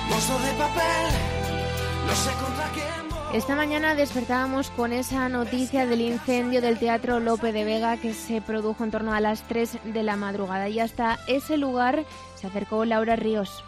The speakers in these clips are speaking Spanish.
monstruo de papel, no sé contra quién voy. Esta mañana despertábamos con esa noticia del incendio del Teatro Lope de Vega que se produjo en torno a las 3 de la madrugada y hasta ese lugar se acercó Laura Ríos.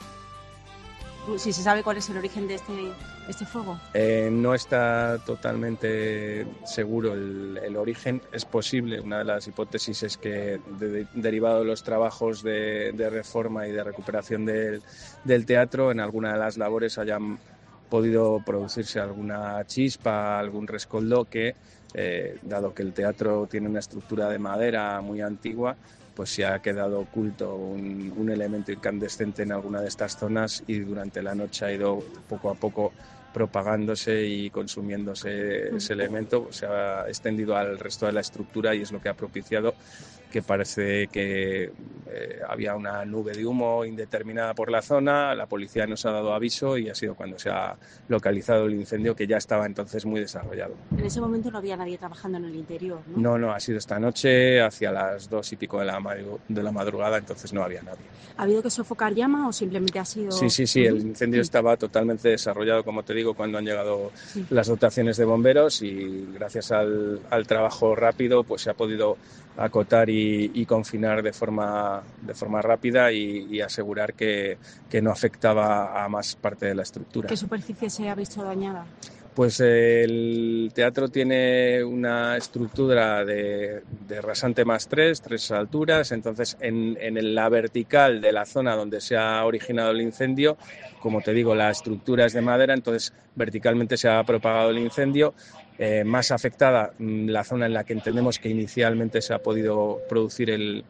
¿Sí se sabe cuál es el origen de este fuego? No está totalmente seguro el origen. Es posible, una de las hipótesis es que derivado de los trabajos de reforma y de recuperación del teatro, en alguna de las labores hayan podido producirse alguna chispa, algún rescoldo que, dado que el teatro tiene una estructura de madera muy antigua, pues se ha quedado oculto un elemento incandescente en alguna de estas zonas y durante la noche ha ido poco a poco propagándose y consumiéndose ese elemento, se ha extendido al resto de la estructura y es lo que ha propiciado que parece que había una nube de humo indeterminada por la zona, la policía nos ha dado aviso y ha sido cuando se ha localizado el incendio, que ya estaba entonces muy desarrollado. En ese momento no había nadie trabajando en el interior, ¿no? No, ha sido esta noche hacia las 2 y pico de la madrugada, entonces no había nadie. ¿Ha habido que sofocar llama o simplemente ha sido...? Sí, el incendio estaba totalmente desarrollado, como te digo, cuando han llegado las dotaciones de bomberos y gracias al trabajo rápido pues se ha podido acotar y confinar de forma rápida y asegurar que no afectaba a más parte de la estructura. ¿Qué superficie se ha visto dañada? Pues el teatro tiene una estructura de rasante más 3 alturas, entonces en la vertical de la zona donde se ha originado el incendio, como te digo, la estructura es de madera, entonces verticalmente se ha propagado el incendio. Más afectada la zona en la que entendemos que inicialmente se ha podido producir el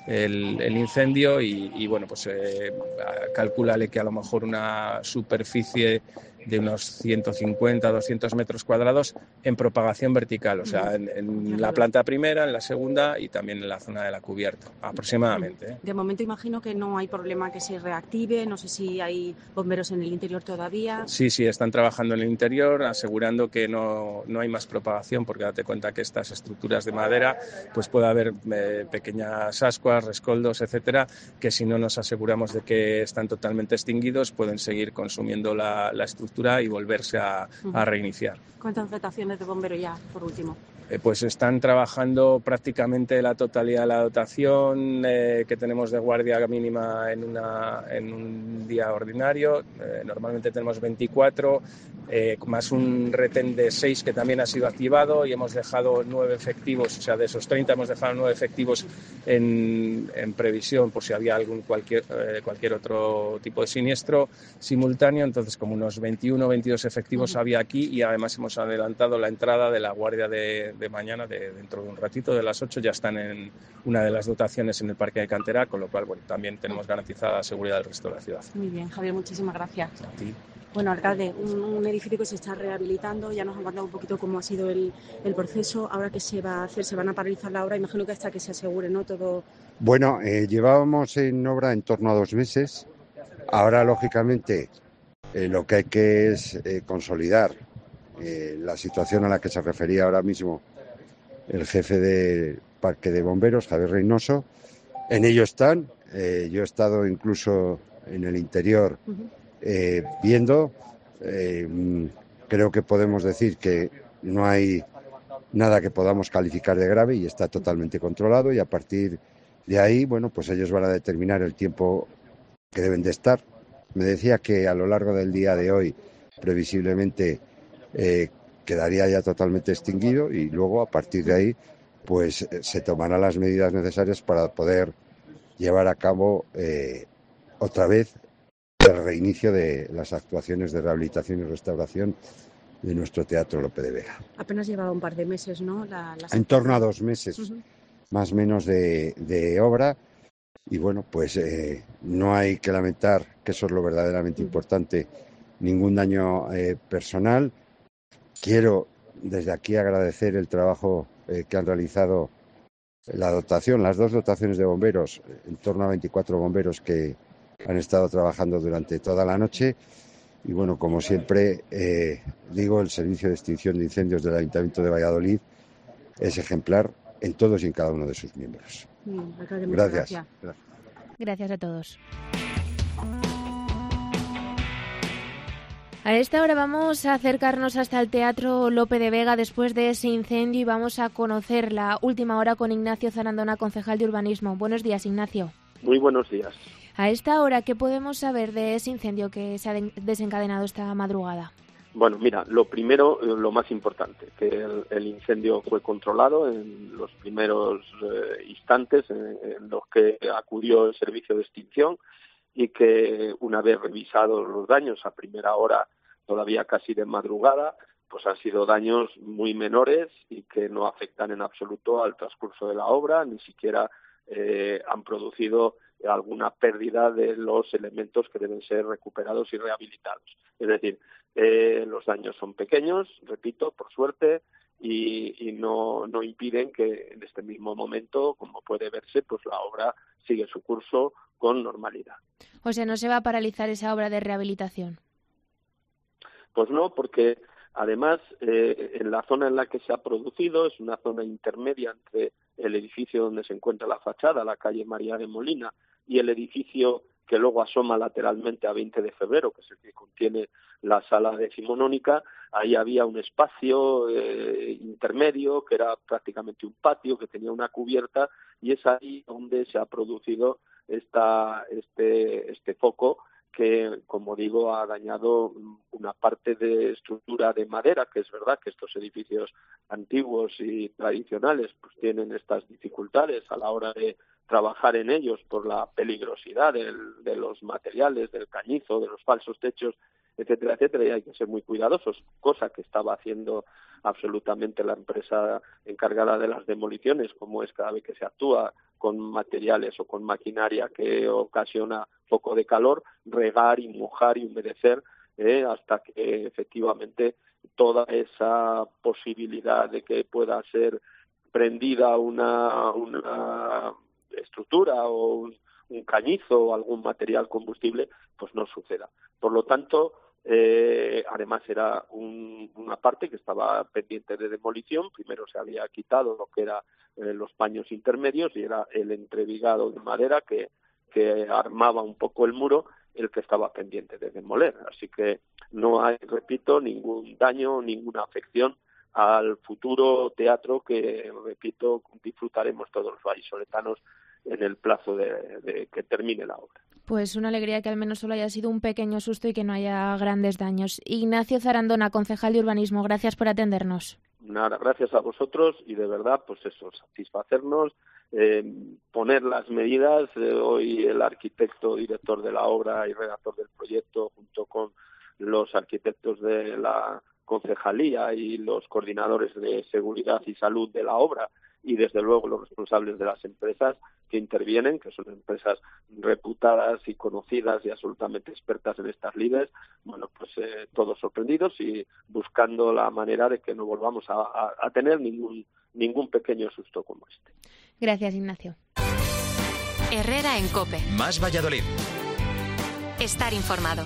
incendio y bueno, pues calcúlale que a lo mejor una superficie de unos 150 200 metros cuadrados en propagación vertical, o sea, en la planta primera, en la segunda y también en la zona de la cubierta, aproximadamente. De momento imagino que no hay problema que se reactive, no sé si hay bomberos en el interior todavía. Sí, están trabajando en el interior, asegurando que no hay más propagación, porque date cuenta que estas estructuras de madera, pues puede haber pequeñas ascuas, rescoldos, etcétera, que si no nos aseguramos de que están totalmente extinguidos, pueden seguir consumiendo la estructura y volverse a reiniciar. ¿Cuántas dotaciones de bombero ya, por último? Pues están trabajando prácticamente la totalidad de la dotación que tenemos de guardia mínima en un día ordinario. Normalmente tenemos 24, más un retén de 6 que también ha sido activado y hemos dejado 9 efectivos, o sea, de esos 30 hemos dejado 9 efectivos en previsión por si había cualquier otro tipo de siniestro simultáneo. Entonces, como unos 21 o 22 efectivos había aquí y además hemos adelantado la entrada de la guardia de mañana, dentro de un ratito, de las 8, ya están en una de las dotaciones en el Parque de Cantera, con lo cual también tenemos garantizada la seguridad del resto de la ciudad. Muy bien, Javier, muchísimas gracias. A ti. Bueno, alcalde, un edificio que se está rehabilitando, ya nos han contado un poquito cómo ha sido el proceso. Ahora, ¿qué se va a hacer? ¿Se van a paralizar la obra? Imagino que hasta que se asegure, ¿no? Todo. Bueno, llevábamos en obra en torno a 2 meses. Ahora, lógicamente, lo que hay que es consolidar la situación a la que se refería ahora mismo el jefe del Parque de Bomberos, Javier Reynoso. En ello están. Yo he estado incluso en el interior viendo. Creo que podemos decir que no hay nada que podamos calificar de grave y está totalmente controlado, y a partir de ahí, bueno, pues ellos van a determinar el tiempo que deben de estar. Me decía que a lo largo del día de hoy previsiblemente quedaría ya totalmente extinguido y luego a partir de ahí pues se tomarán las medidas necesarias para poder llevar a cabo otra vez el reinicio de las actuaciones de rehabilitación y restauración de nuestro Teatro Lope de Vega. Apenas llevaba un par de meses, ¿no? En torno a 2 meses, más o menos de obra. Y bueno, pues no hay que lamentar, que eso es lo verdaderamente importante, ningún daño personal. Quiero desde aquí agradecer el trabajo que han realizado las 2 dotaciones de bomberos, en torno a 24 bomberos que han estado trabajando durante toda la noche. Y bueno, como siempre digo, el Servicio de Extinción de Incendios del Ayuntamiento de Valladolid es ejemplar en todos y en cada uno de sus miembros. Gracias. Gracias a todos. A esta hora vamos a acercarnos hasta el Teatro Lope de Vega después de ese incendio y vamos a conocer la última hora con Ignacio Zarandona, concejal de Urbanismo. Buenos días, Ignacio. Muy buenos días. A esta hora, ¿qué podemos saber de ese incendio que se ha desencadenado esta madrugada? Bueno, mira, lo primero, lo más importante, que el incendio fue controlado en los primeros instantes en los que acudió el servicio de extinción y que una vez revisados los daños a primera hora, todavía casi de madrugada, pues han sido daños muy menores y que no afectan en absoluto al transcurso de la obra, ni siquiera han producido alguna pérdida de los elementos que deben ser recuperados y rehabilitados. Es decir, los daños son pequeños, repito, por suerte, y no impiden que en este mismo momento, como puede verse, pues la obra sigue su curso con normalidad. O sea, ¿no se va a paralizar esa obra de rehabilitación? Pues no, porque además en la zona en la que se ha producido es una zona intermedia entre el edificio donde se encuentra la fachada, la calle María de Molina, y el edificio que luego asoma lateralmente a 20 de febrero, que es el que contiene la sala decimonónica. Ahí había un espacio intermedio que era prácticamente un patio, que tenía una cubierta, y es ahí donde se ha producido este foco que, como digo, ha dañado una parte de estructura de madera, que es verdad que estos edificios antiguos y tradicionales pues tienen estas dificultades a la hora de trabajar en ellos por la peligrosidad de los materiales, del cañizo, de los falsos techos, etcétera, etcétera, y hay que ser muy cuidadosos, cosa que estaba haciendo absolutamente la empresa encargada de las demoliciones, como es cada vez que se actúa con materiales o con maquinaria que ocasiona foco de calor, regar y mojar y humedecer hasta que efectivamente toda esa posibilidad de que pueda ser prendida una estructura o un cañizo o algún material combustible, pues no suceda. Por lo tanto, además era una parte que estaba pendiente de demolición. Primero se había quitado lo que era los paños intermedios y era el entrevigado de madera que armaba un poco el muro, el que estaba pendiente de demoler. Así que no hay, repito, ningún daño, ninguna afección al futuro teatro que, repito, disfrutaremos todos los vallisoletanos en el plazo de que termine la obra. Pues una alegría que al menos solo haya sido un pequeño susto y que no haya grandes daños. Ignacio Zarandona, concejal de Urbanismo, gracias por atendernos. Nada, gracias a vosotros y de verdad, pues eso, satisfacernos, poner las medidas. Hoy el arquitecto, director de la obra y redactor del proyecto, junto con los arquitectos de la concejalía y los coordinadores de seguridad y salud de la obra, y desde luego los responsables de las empresas que intervienen, que son empresas reputadas y conocidas y absolutamente expertas en estas lides, bueno, pues todos sorprendidos y buscando la manera de que no volvamos a tener ningún pequeño susto como este. Gracias, Ignacio. Herrera en COPE. Más Valladolid. Estar informado.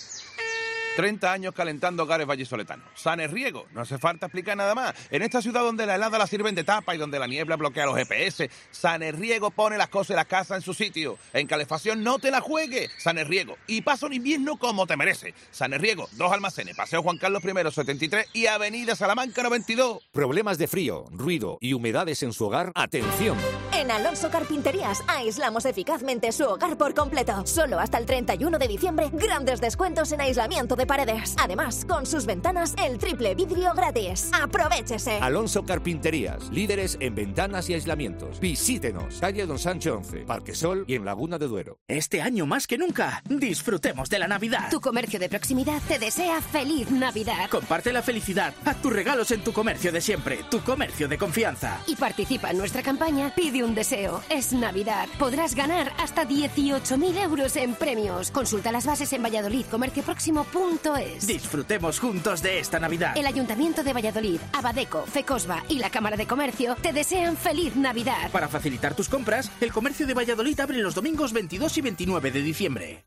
30 años calentando hogares vallisoletanos. Sanerriego, no hace falta explicar nada más. En esta ciudad donde la helada la sirven de tapa y donde la niebla bloquea los GPS, Sanerriego pone las cosas de la casa en su sitio. En calefacción no te la juegues. Sanerriego. Y pasa un invierno como te merece. Sanerriego, 2 almacenes, Paseo Juan Carlos I, 73 y Avenida Salamanca, 92. Problemas de frío, ruido y humedades en su hogar, ¡atención! En Alonso Carpinterías aislamos eficazmente su hogar por completo. Solo hasta el 31 de diciembre, grandes descuentos en aislamiento de paredes. Además, con sus ventanas, el triple vidrio gratis. ¡Aprovéchese! Alonso Carpinterías, líderes en ventanas y aislamientos. Visítenos, calle Don Sancho 11, Parque Sol y en Laguna de Duero. Este año más que nunca, disfrutemos de la Navidad. Tu comercio de proximidad te desea feliz Navidad. Comparte la felicidad. Haz tus regalos en tu comercio de siempre, tu comercio de confianza. Y participa en nuestra campaña Pide un deseo. Es Navidad. Podrás ganar hasta 18.000 euros en premios. Consulta las bases en valladolidcomercioproximo.es. Disfrutemos juntos de esta Navidad. El Ayuntamiento de Valladolid, Abadeco, Fecosba y la Cámara de Comercio te desean feliz Navidad. Para facilitar tus compras, el comercio de Valladolid abre los domingos 22 y 29 de diciembre.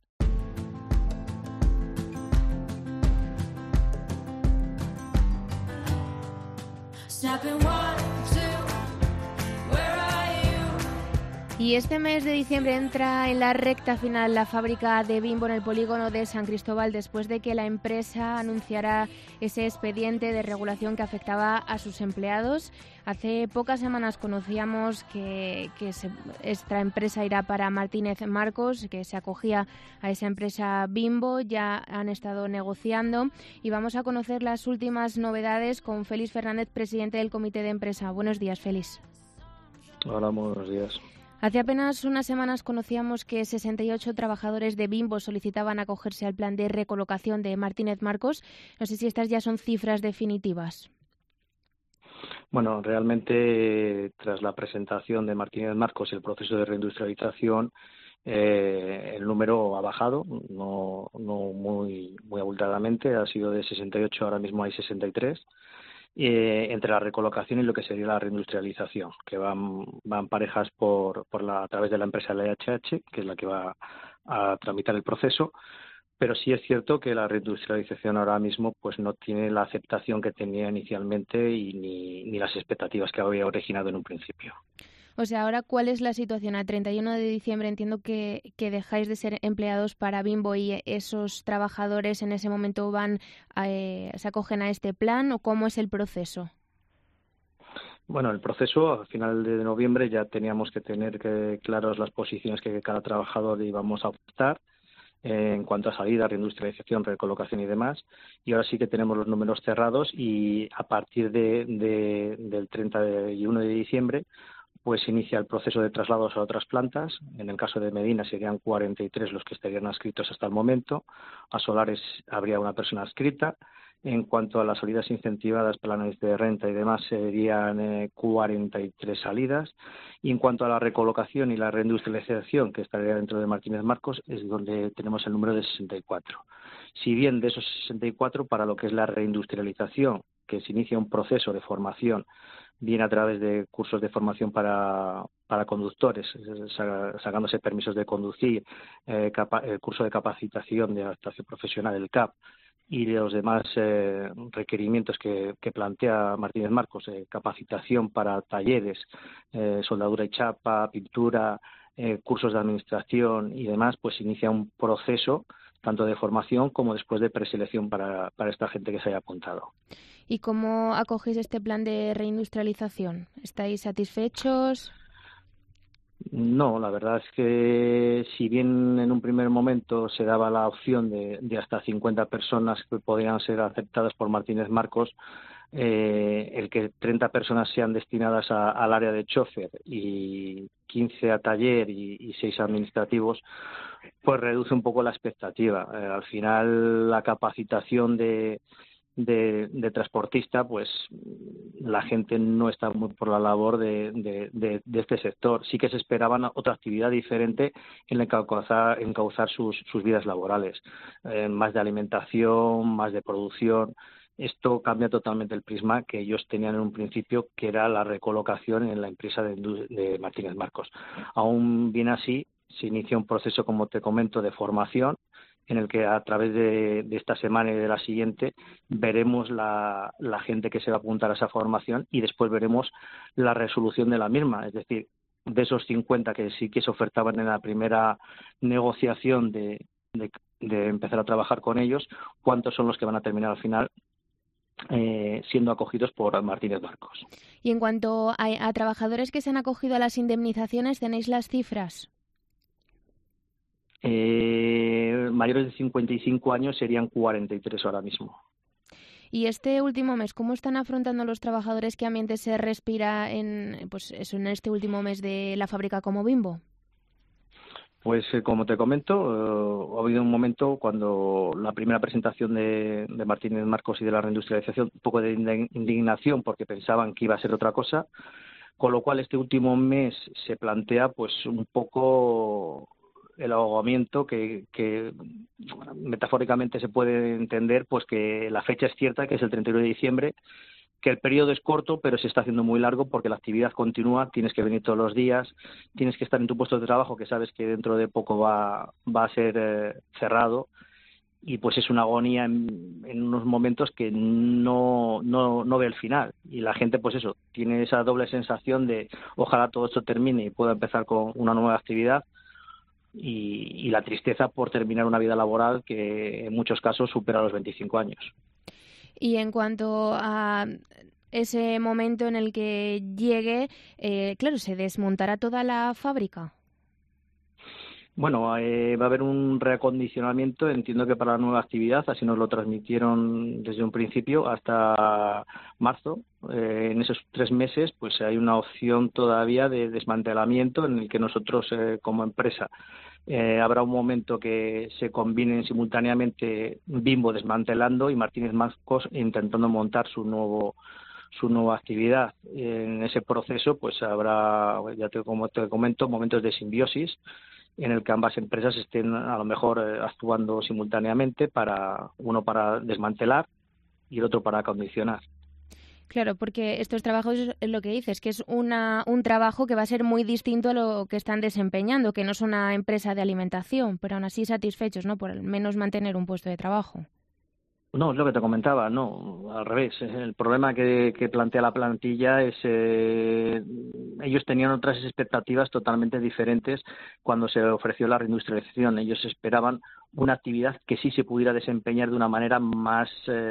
Y este mes de diciembre entra en la recta final la fábrica de Bimbo en el polígono de San Cristóbal después de que la empresa anunciara ese expediente de regulación que afectaba a sus empleados. Hace pocas semanas conocíamos que esta empresa irá para Martínez Marcos, que se acogía a esa empresa Bimbo. Ya han estado negociando y vamos a conocer las últimas novedades con Félix Fernández, presidente del comité de empresa. Buenos días, Félix. Hola, buenos días. Hace apenas unas semanas conocíamos que 68 trabajadores de Bimbo solicitaban acogerse al plan de recolocación de Martínez Marcos. No sé si estas ya son cifras definitivas. Bueno, realmente tras la presentación de Martínez Marcos y el proceso de reindustrialización, el número ha bajado, no muy abultadamente, ha sido de 68, ahora mismo hay 63. Entre la recolocación y lo que sería la reindustrialización, que van parejas a través de la empresa LHH, que es la que va a tramitar el proceso, pero sí es cierto que la reindustrialización ahora mismo pues no tiene la aceptación que tenía inicialmente y ni las expectativas que había originado en un principio. O sea, ahora, ¿cuál es la situación? A 31 de diciembre entiendo que dejáis de ser empleados para Bimbo y esos trabajadores en ese momento se acogen a este plan, ¿o cómo es el proceso? Bueno, el proceso, al final de noviembre ya teníamos que tener claras las posiciones que cada trabajador íbamos a optar en cuanto a salida, reindustrialización, recolocación y demás, y ahora sí que tenemos los números cerrados y a partir del 31 de diciembre pues inicia el proceso de traslados a otras plantas. En el caso de Medina serían 43 los que estarían adscritos hasta el momento. A Solares habría una persona adscrita. En cuanto a las salidas incentivadas, planes de renta y demás, serían 43 salidas. Y en cuanto a la recolocación y la reindustrialización, que estaría dentro de Martínez Marcos, es donde tenemos el número de 64. Si bien de esos 64, para lo que es la reindustrialización, que se inicia un proceso de formación, bien a través de cursos de formación para conductores, sacándose permisos de conducir, el curso de capacitación de adaptación profesional, el CAP, y de los demás requerimientos que plantea Martínez Marcos, capacitación para talleres, soldadura y chapa, pintura, cursos de administración y demás, pues inicia un proceso tanto de formación como después de preselección para esta gente que se haya apuntado. ¿Y cómo acogéis este plan de reindustrialización? ¿Estáis satisfechos? No, la verdad es que si bien en un primer momento se daba la opción de hasta 50 personas que podían ser aceptadas por Martínez Marcos, el que 30 personas sean destinadas al área de chofer y 15 a taller y 6 administrativos, pues reduce un poco la expectativa. Al final la capacitación de transportista, pues la gente no está muy por la labor de este sector. Sí que se esperaban otra actividad diferente en encauzar sus vidas laborales, más de alimentación, más de producción. Esto cambia totalmente el prisma que ellos tenían en un principio, que era la recolocación en la empresa de Martínez Marcos. Aún bien así, se inicia un proceso, como te comento, de formación, en el que a través de esta semana y de la siguiente veremos la gente que se va a apuntar a esa formación y después veremos la resolución de la misma. Es decir, de esos 50 que sí que se ofertaban en la primera negociación de empezar a trabajar con ellos, ¿cuántos son los que van a terminar al final siendo acogidos por Martínez Marcos? Y en cuanto a trabajadores que se han acogido a las indemnizaciones, ¿tenéis las cifras? Mayores de 55 años serían 43 ahora mismo. Y este último mes, ¿cómo están afrontando los trabajadores qué ambiente se respira en este último mes de la fábrica como Bimbo? Pues como te comento, ha habido un momento cuando la primera presentación de Martínez Marcos y de la reindustrialización, un poco de indignación porque pensaban que iba a ser otra cosa, con lo cual este último mes se plantea pues un poco el ahogamiento que metafóricamente se puede entender, pues que la fecha es cierta, que es el 31 de diciembre, que el periodo es corto, pero se está haciendo muy largo porque la actividad continúa, tienes que venir todos los días, tienes que estar en tu puesto de trabajo, que sabes que dentro de poco va a ser cerrado, y pues es una agonía en unos momentos que no ve el final, y la gente pues eso, tiene esa doble sensación de ojalá todo esto termine y pueda empezar con una nueva actividad, y la tristeza por terminar una vida laboral que en muchos casos supera los 25 años. Y en cuanto a ese momento en el que llegue, claro, ¿se desmontará toda la fábrica? Bueno, va a haber un reacondicionamiento, entiendo que para la nueva actividad, así nos lo transmitieron desde un principio, hasta marzo. En esos 3 meses pues hay una opción todavía de desmantelamiento en el que nosotros como empresa habrá un momento que se combinen simultáneamente Bimbo desmantelando y Martínez Marcos intentando montar su nueva actividad. En ese proceso pues habrá, como te comento, momentos de simbiosis en el que ambas empresas estén a lo mejor actuando simultáneamente, uno para desmantelar y el otro para acondicionar. Claro, porque estos trabajos, es lo que dices, que es un trabajo que va a ser muy distinto a lo que están desempeñando, que no es una empresa de alimentación, pero aún así satisfechos, ¿no?, por al menos mantener un puesto de trabajo. No, es lo que te comentaba, no, al revés. El problema que plantea la plantilla es ellos tenían otras expectativas totalmente diferentes cuando se ofreció la reindustrialización. Ellos esperaban una actividad que sí se pudiera desempeñar de una manera más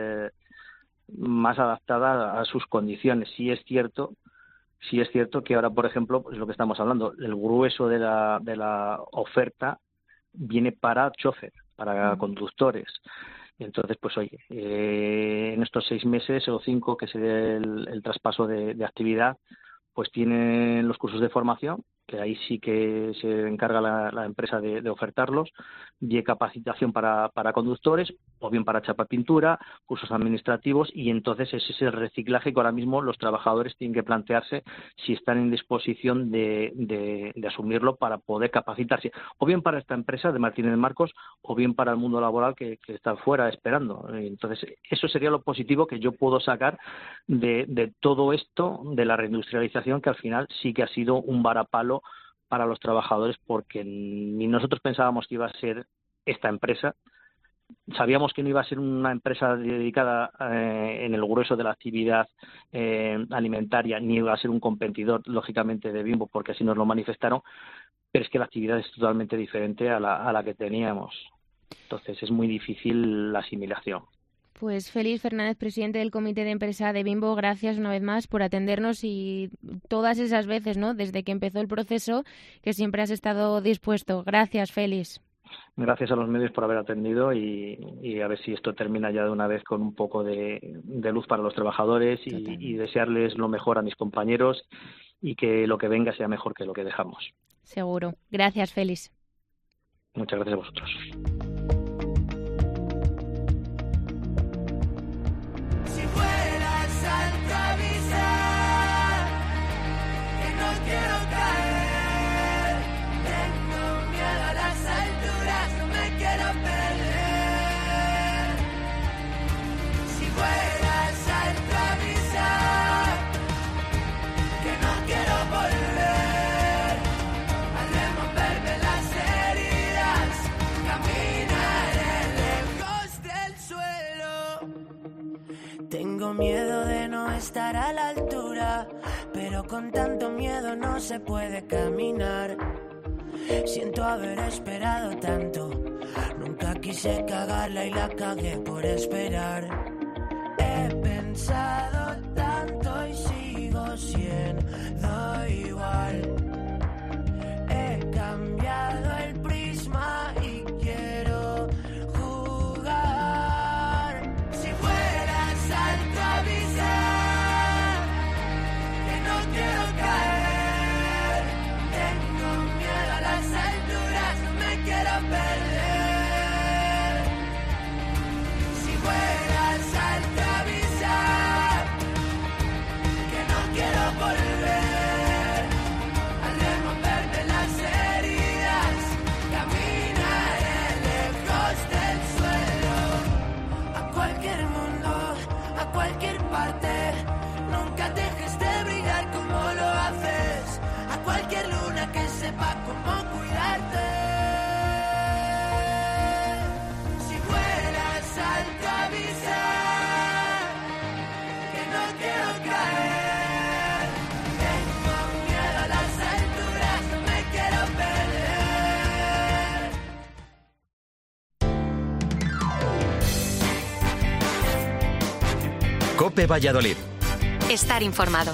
adaptada a sus condiciones. Sí es cierto que ahora, por ejemplo, es lo que estamos hablando, el grueso de la oferta viene para chofer, para conductores. Entonces, pues oye, en estos 6 meses o 5 que se dé el traspaso de actividad, pues tienen los cursos de formación, que ahí sí que se encarga la empresa de ofertarlos, de capacitación para conductores, o bien para chapa pintura, cursos administrativos, y entonces ese es el reciclaje que ahora mismo los trabajadores tienen que plantearse si están en disposición de asumirlo para poder capacitarse, o bien para esta empresa de Martínez Marcos, o bien para el mundo laboral que está fuera esperando. Entonces, eso sería lo positivo que yo puedo sacar de todo esto, de la reindustrialización, que al final sí que ha sido un varapalo para los trabajadores, porque ni nosotros pensábamos que iba a ser esta empresa. Sabíamos que no iba a ser una empresa dedicada en el grueso de la actividad alimentaria, ni iba a ser un competidor, lógicamente, de Bimbo, porque así nos lo manifestaron, pero es que la actividad es totalmente diferente a la que teníamos. Entonces es muy difícil la asimilación. Pues Félix Fernández, presidente del Comité de Empresa de Bimbo, gracias una vez más por atendernos y todas esas veces, ¿no?, desde que empezó el proceso, que siempre has estado dispuesto. Gracias, Félix. Gracias a los medios por haber atendido y a ver si esto termina ya de una vez con un poco de luz para los trabajadores y desearles lo mejor a mis compañeros y que lo que venga sea mejor que lo que dejamos. Seguro. Gracias, Félix. Muchas gracias a vosotros. Si fueras a avisar que no quiero caer, tengo miedo a las alturas, no me quiero perder. Si fueras a avisar que no quiero volver, al removerme las heridas, caminaré lejos del suelo. Tengo miedo de no estar a la altura, pero con tanto miedo no se puede caminar. Siento haber esperado tanto, nunca quise cagarla y la cagué por esperar. He pensado tanto y sigo siendo igual. He cambiado el prisma y quiero jugar. Si fueras alto avisar que no quiero caer, tengo miedo a las alturas, no me quiero perder. Si fueras alto avisar COPE Valladolid. Estar informado.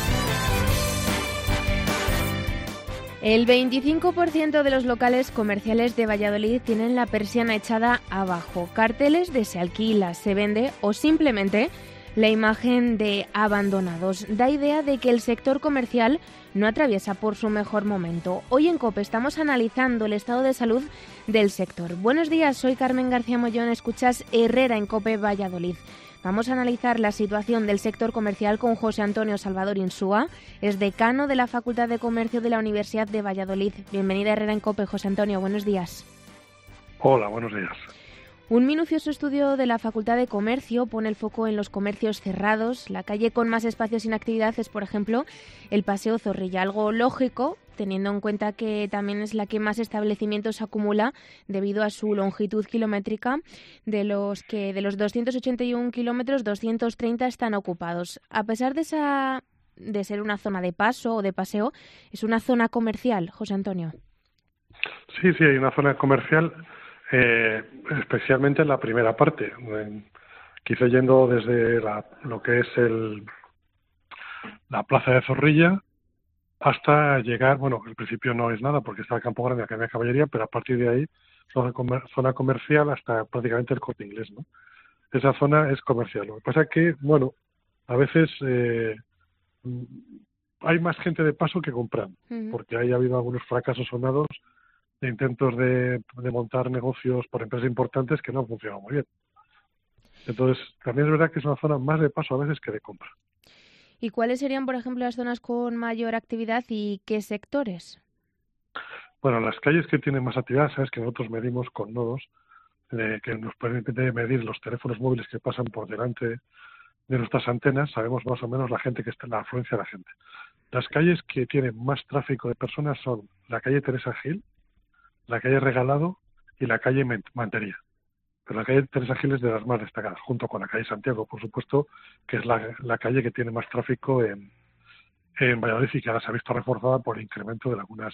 El 25% de los locales comerciales de Valladolid tienen la persiana echada abajo, carteles de se alquila, se vende o simplemente la imagen de abandonados. Da idea de que el sector comercial no atraviesa por su mejor momento. Hoy en COPE estamos analizando el estado de salud del sector. Buenos días, soy Carmen García Mollón, escuchas Herrera en COPE Valladolid. Vamos a analizar la situación del sector comercial con José Antonio Salvador Insúa, es decano de la Facultad de Comercio de la Universidad de Valladolid. Bienvenida a Herrera en COPE, José Antonio, buenos días. Hola, buenos días. Un minucioso estudio de la Facultad de Comercio pone el foco en los comercios cerrados. La calle con más espacios sin actividad es, por ejemplo, el Paseo Zorrilla, algo lógico, teniendo en cuenta que también es la que más establecimientos acumula debido a su longitud kilométrica, de los 281 kilómetros, 230 están ocupados. A pesar de ser una zona de paso o de paseo, es una zona comercial, José Antonio. Sí, hay una zona comercial, especialmente en la primera parte, quizá yendo desde lo que es la Plaza de Zorrilla hasta llegar, al principio no es nada porque está el Campo Grande, la Academia de Caballería, pero a partir de ahí zona comercial hasta prácticamente el Corte Inglés, ¿no? Esa zona es comercial. Lo que pasa es que, a veces hay más gente de paso que comprando, porque ahí ha habido algunos fracasos sonados de intentos de montar negocios por empresas importantes que no han funcionado muy bien. Entonces, también es verdad que es una zona más de paso a veces que de compra. ¿Y cuáles serían, por ejemplo, las zonas con mayor actividad y qué sectores? Bueno, las calles que tienen más actividad, sabes que nosotros medimos con nodos que nos permiten medir los teléfonos móviles que pasan por delante de nuestras antenas, sabemos más o menos la afluencia de la gente. Las calles que tienen más tráfico de personas son la calle Teresa Gil, la calle Regalado y la calle Mantería. Pero la calle Teresa Gil es de las más destacadas, junto con la calle Santiago, por supuesto, que es la calle que tiene más tráfico en Valladolid y que ahora se ha visto reforzada por el incremento de algunas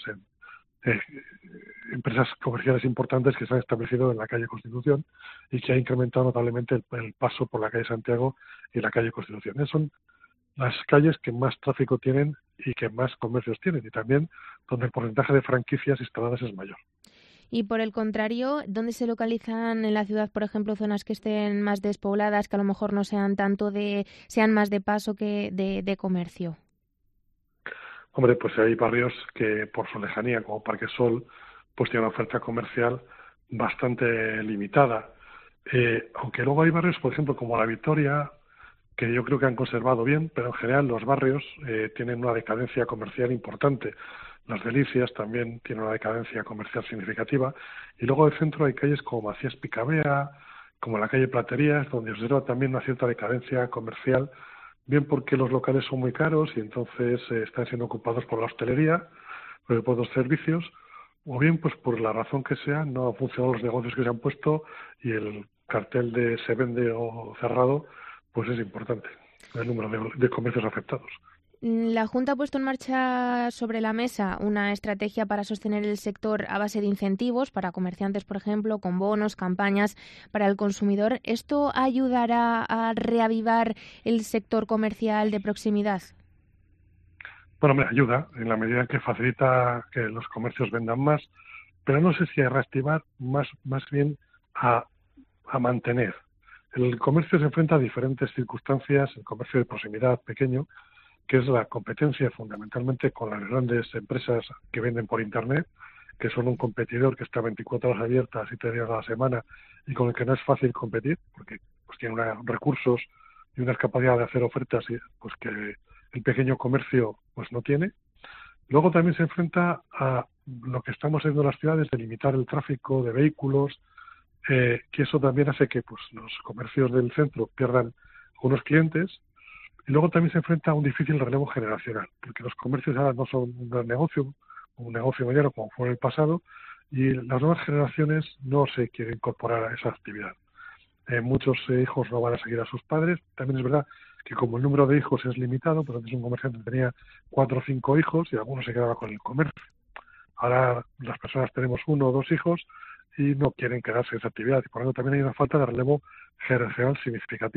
empresas comerciales importantes que se han establecido en la calle Constitución y que ha incrementado notablemente el paso por la calle Santiago y la calle Constitución. Esas son las calles que más tráfico tienen y que más comercios tienen, y también donde el porcentaje de franquicias instaladas es mayor. Y por el contrario, ¿dónde se localizan en la ciudad, por ejemplo, zonas que estén más despobladas, que a lo mejor no sean sean más de paso que de comercio? Hombre, pues hay barrios que por su lejanía, como Parque Sol, pues tienen una oferta comercial bastante limitada. Aunque luego hay barrios, por ejemplo, como La Victoria, que yo creo que han conservado bien, pero en general los barrios tienen una decadencia comercial importante. Las Delicias también tienen una decadencia comercial significativa. Y luego del centro hay calles como Macías Picabea, como la calle Platerías, donde se observa también una cierta decadencia comercial, bien porque los locales son muy caros y entonces están siendo ocupados por la hostelería, por otros servicios, o bien pues por la razón que sea, no han funcionado los negocios que se han puesto y el cartel de se vende o cerrado pues es importante, el número de comercios afectados. La Junta ha puesto en marcha sobre la mesa una estrategia para sostener el sector a base de incentivos para comerciantes, por ejemplo, con bonos, campañas para el consumidor. ¿Esto ayudará a reavivar el sector comercial de proximidad? Bueno, me ayuda en la medida en que facilita que los comercios vendan más, pero no sé si a reactivar, más bien a mantener. El comercio se enfrenta a diferentes circunstancias, el comercio de proximidad pequeño, que es la competencia fundamentalmente con las grandes empresas que venden por Internet, que son un competidor que está 24 horas abiertas, 7 días a la semana, y con el que no es fácil competir, porque pues tiene unos recursos y unas capacidades de hacer ofertas pues que el pequeño comercio pues no tiene. Luego también se enfrenta a lo que estamos haciendo en las ciudades de limitar el tráfico de vehículos, que eso también hace que pues los comercios del centro pierdan unos clientes. Y luego también se enfrenta a un difícil relevo generacional, porque los comercios ahora no son un gran negocio, un negocio mediano como fue en el pasado, y las nuevas generaciones no se quieren incorporar a esa actividad. Muchos hijos no van a seguir a sus padres. También es verdad que como el número de hijos es limitado, pero antes un comerciante tenía 4 o 5 hijos y algunos se quedaba con el comercio. Ahora las personas tenemos 1 o 2 hijos y no quieren quedarse en esa actividad, y por lo tanto también hay una falta de relevo generacional significativo.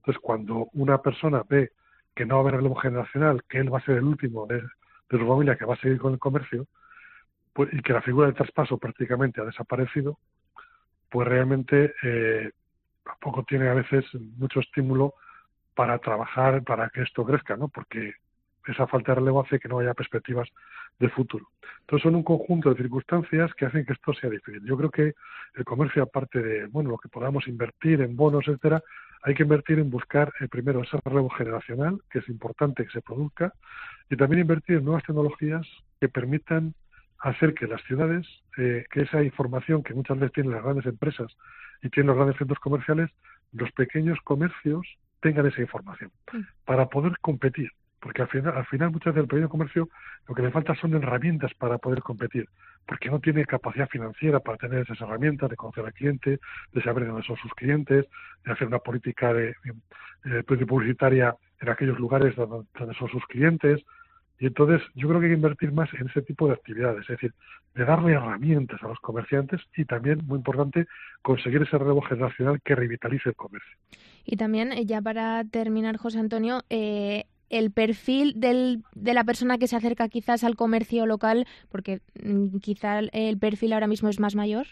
Entonces, cuando una persona ve que no va a haber relevo generacional, que él va a ser el último de su familia que va a seguir con el comercio, pues, y que la figura del traspaso prácticamente ha desaparecido, pues realmente tampoco tiene a veces mucho estímulo para trabajar para que esto crezca, ¿no? Porque esa falta de relevo hace que no haya perspectivas de futuro. Entonces son un conjunto de circunstancias que hacen que esto sea difícil. Yo creo que el comercio, aparte de lo que podamos invertir en bonos, etcétera, hay que invertir en buscar primero ese relevo generacional, que es importante que se produzca, y también invertir en nuevas tecnologías que permitan hacer que las ciudades, que esa información que muchas veces tienen las grandes empresas y tienen los grandes centros comerciales, los pequeños comercios tengan esa información para poder competir. Porque al final muchas veces el pequeño comercio lo que le falta son herramientas para poder competir, porque no tiene capacidad financiera para tener esas herramientas de conocer al cliente, de saber dónde son sus clientes, de hacer una política de publicitaria en aquellos lugares donde son sus clientes. Y entonces yo creo que hay que invertir más en ese tipo de actividades, es decir, de darle herramientas a los comerciantes y también, muy importante, conseguir ese relevo generacional que revitalice el comercio. Y también, ya para terminar, José Antonio, el perfil de la persona que se acerca quizás al comercio local, porque quizá el perfil ahora mismo es más mayor.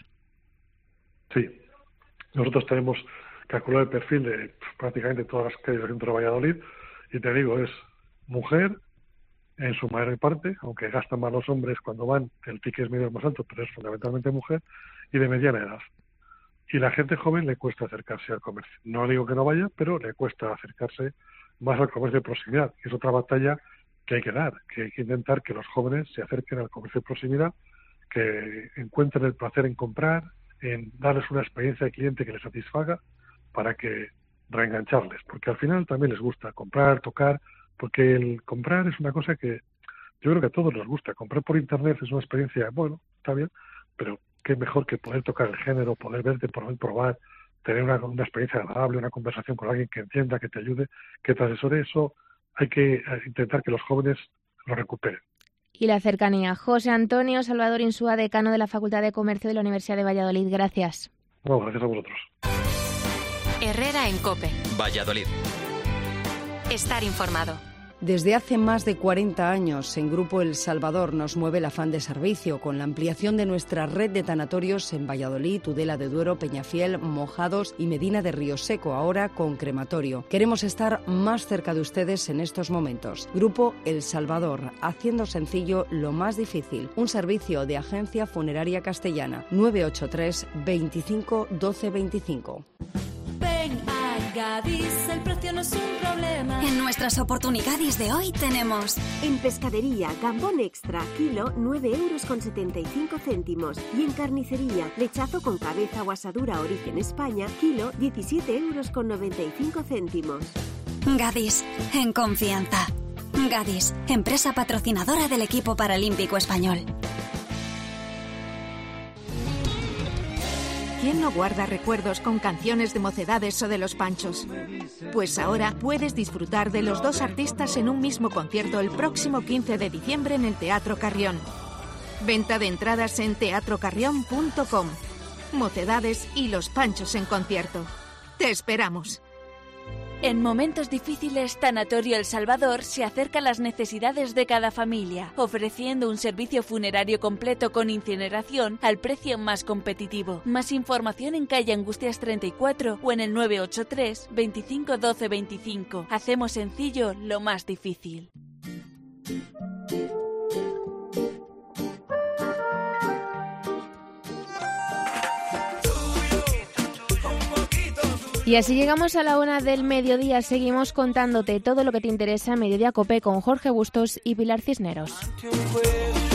Sí, nosotros tenemos calculado el perfil de prácticamente todas las calles del centro de Valladolid y te digo, es mujer en su mayor parte, aunque gastan más los hombres cuando van, el ticket es medio más alto, pero es fundamentalmente mujer, y de mediana edad. Y la gente joven le cuesta acercarse al comercio. No digo que no vaya, pero le cuesta acercarse más al comercio de proximidad. Es otra batalla que hay que dar, que hay que intentar que los jóvenes se acerquen al comercio de proximidad, que encuentren el placer en comprar, en darles una experiencia de cliente que les satisfaga para que reengancharles, porque al final también les gusta comprar, tocar, porque el comprar es una cosa que yo creo que a todos nos gusta. Comprar por internet es una experiencia, está bien, pero qué mejor que poder tocar el género, poder verte, poder probar, tener una experiencia agradable, una conversación con alguien que entienda, que te ayude, que te asesore. Eso hay que intentar que los jóvenes lo recuperen. Y la cercanía. José Antonio Salvador Insúa, decano de la Facultad de Comercio de la Universidad de Valladolid. Gracias. Bueno, gracias a vosotros. Herrera en COPE. Valladolid. Estar informado. Desde hace más de 40 años, en Grupo El Salvador nos mueve el afán de servicio, con la ampliación de nuestra red de tanatorios en Valladolid, Tudela de Duero, Peñafiel, Mojados y Medina de Río Seco, ahora con crematorio. Queremos estar más cerca de ustedes en estos momentos. Grupo El Salvador, haciendo sencillo lo más difícil. Un servicio de Agencia Funeraria Castellana. 983 25 12 25. Ven a Gadis, el precio no es un problema. En nuestras oportunidades de hoy tenemos... En pescadería, gambón extra, kilo 9,75 €. Y en carnicería, lechazo con cabeza o asadura origen España, kilo 17,95 €. Gadis, en confianza. Gadis, empresa patrocinadora del equipo paralímpico español. ¿Quién no guarda recuerdos con canciones de Mocedades o de Los Panchos? Pues ahora puedes disfrutar de los dos artistas en un mismo concierto el próximo 15 de diciembre en el Teatro Carrión. Venta de entradas en teatrocarrión.com. Mocedades y Los Panchos en concierto. ¡Te esperamos! En momentos difíciles, Tanatorio El Salvador se acerca a las necesidades de cada familia, ofreciendo un servicio funerario completo con incineración al precio más competitivo. Más información en calle Angustias 34 o en el 983 25 12 25. Hacemos sencillo lo más difícil. Y así llegamos a la 1 del mediodía. Seguimos contándote todo lo que te interesa en Mediodía COPE con Jorge Bustos y Pilar Cisneros.